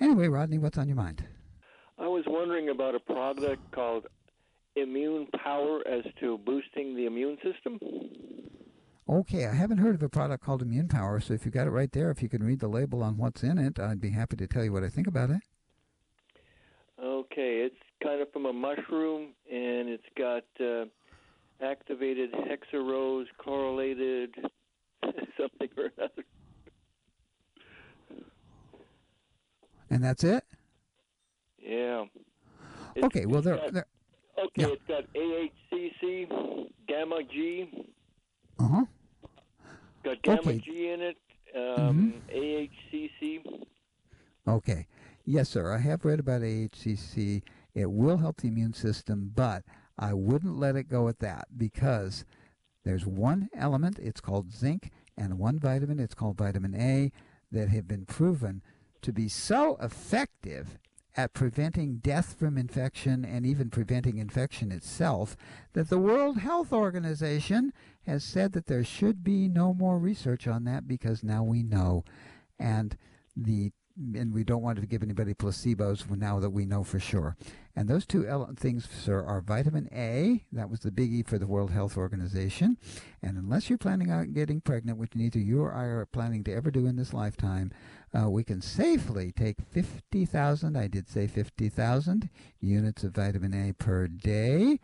Anyway, Rodney, what's on your mind? I was wondering about a product called Immune Power as to boosting the immune system. Okay, I haven't heard of a product called Immune Power, so if you got it right there, if you can read the label on what's in it, I'd be happy to tell you what I think about it. Okay, it's kind of from a mushroom, and it's got activated hexarose correlated something or another. And that's it? Yeah. Okay, well, it's got AHCC, Gamma G. Uh-huh. Got Gamma G in it, AHCC. Okay. Yes, sir. I have read about AHCC. It will help the immune system, but I wouldn't let it go at that because there's one element, it's called zinc, and one vitamin, it's called vitamin A, that have been proven to be so effective at preventing death from infection and even preventing infection itself that the World Health Organization has said that there should be no more research on that because now we know. And we don't want to give anybody placebos now that we know for sure. And those two things, sir, are vitamin A. That was the biggie for the World Health Organization. And unless you're planning on getting pregnant, which neither you or I are planning to ever do in this lifetime, we can safely take 50,000, I did say 50,000 units of vitamin A per day.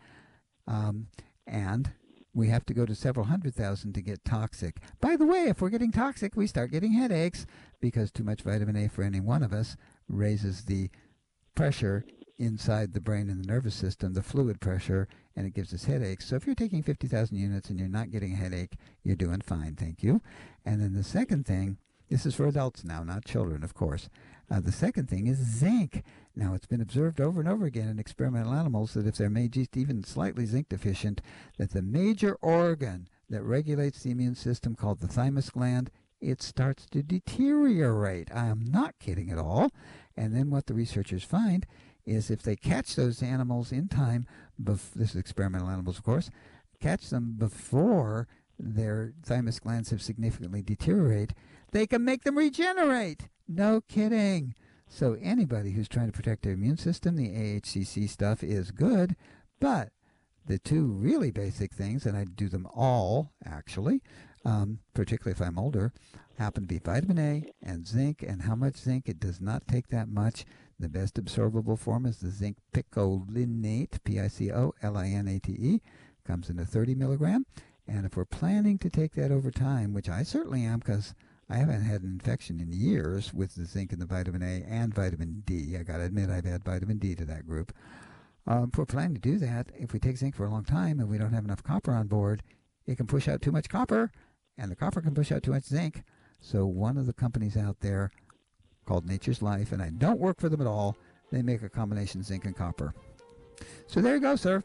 And we have to go to several 100,000 to get toxic. By the way, if we're getting toxic, we start getting headaches because too much vitamin A for any one of us raises the pressure inside the brain and the nervous system, the fluid pressure, and it gives us headaches. So if you're taking 50,000 units and you're not getting a headache, you're doing fine, thank you. And then the second thing, this is for adults now, not children, of course. The second thing is zinc. Now, it's been observed over and over again in experimental animals that if they're made just even slightly zinc deficient, that the major organ that regulates the immune system, called the thymus gland, it starts to deteriorate. I am not kidding at all. And then what the researchers find is if they catch those animals in time, this is experimental animals, of course, catch them before their thymus glands have significantly deteriorated, they can make them regenerate. No kidding. So anybody who's trying to protect their immune system, the AHCC stuff is good, but the two really basic things, and I do them all, actually, particularly if I'm older, happen to be vitamin A and zinc. And how much zinc? It does not take that much. The best absorbable form is the zinc picolinate, Picolinate, comes in a 30 milligram. And if we're planning to take that over time, which I certainly am because I haven't had an infection in years with the zinc and the vitamin A and vitamin D. I got to admit I've had vitamin D to that group. If we're planning to do that, if we take zinc for a long time and we don't have enough copper on board, it can push out too much copper, and the copper can push out too much zinc. So one of the companies out there called Nature's Life, and I don't work for them at all, they make a combination zinc and copper. So there you go, sir.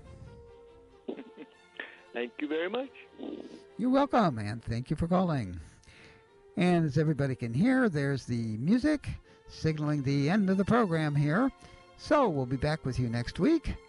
Thank you very much. You're welcome, and thank you for calling. And as everybody can hear, there's the music signaling the end of the program here. So we'll be back with you next week.